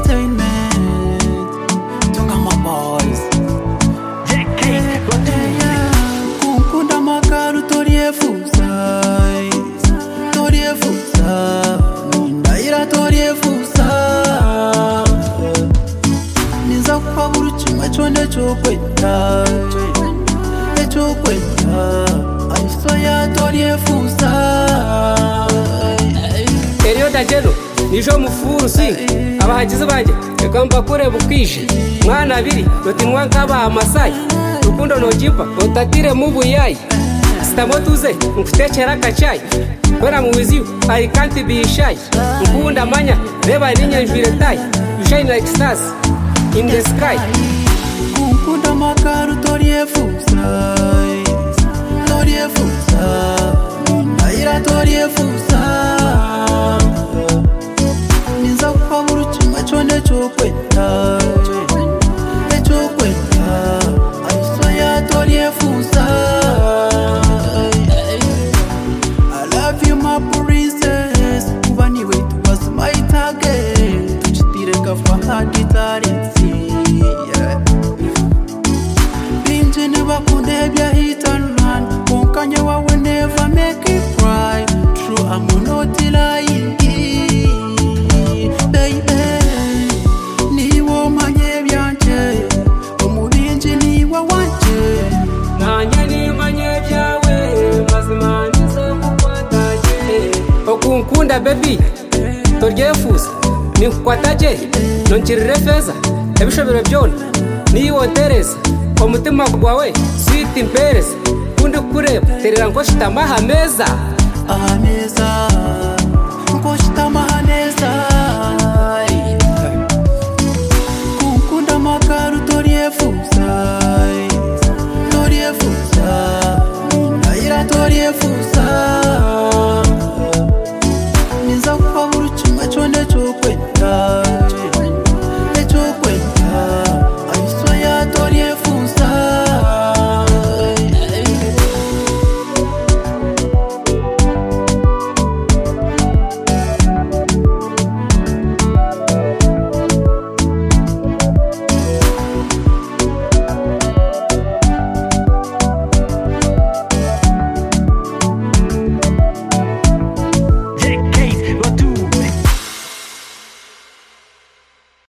entertainment. Tunga my boys. Kunkunda makaru toriefuza. Ndaira toriefuza. Niza kwaburu chimwe chonde chokwenda. Aisoya toriefuza. Perioda jeno nijo mufurusi abahagize banje ekamba kure bukije mwana abiri notinwa nkaba amasai rukundo nojipa otatire mu buyayi sitamotuze nkutekera kacyayi when I'm with you I can't be shy nkunda manya reba ninyanjwire tai you shine like stars in the sky nkunda makaru toriefuza ndaira toriefuza ninza kwaburu chimwe chonde chokwenda aisoya toriefuza. I love you my princess kuba niwe was my target tuchitire kafa hadi tarensi binje nebakunde bya hit and run konkanye wawe never make it cry true I'm not lying baby niwo manye byanje omubinje niwe wanje nanye nimanye byawe mazima nizo kukwataje okunkunda baby toryefuza ninkukwataje nonkirire feza ebishobero byona niwo tereza omutima gwawe sweet impereza kundi kureba terera nkoshitama hameza nkoshitama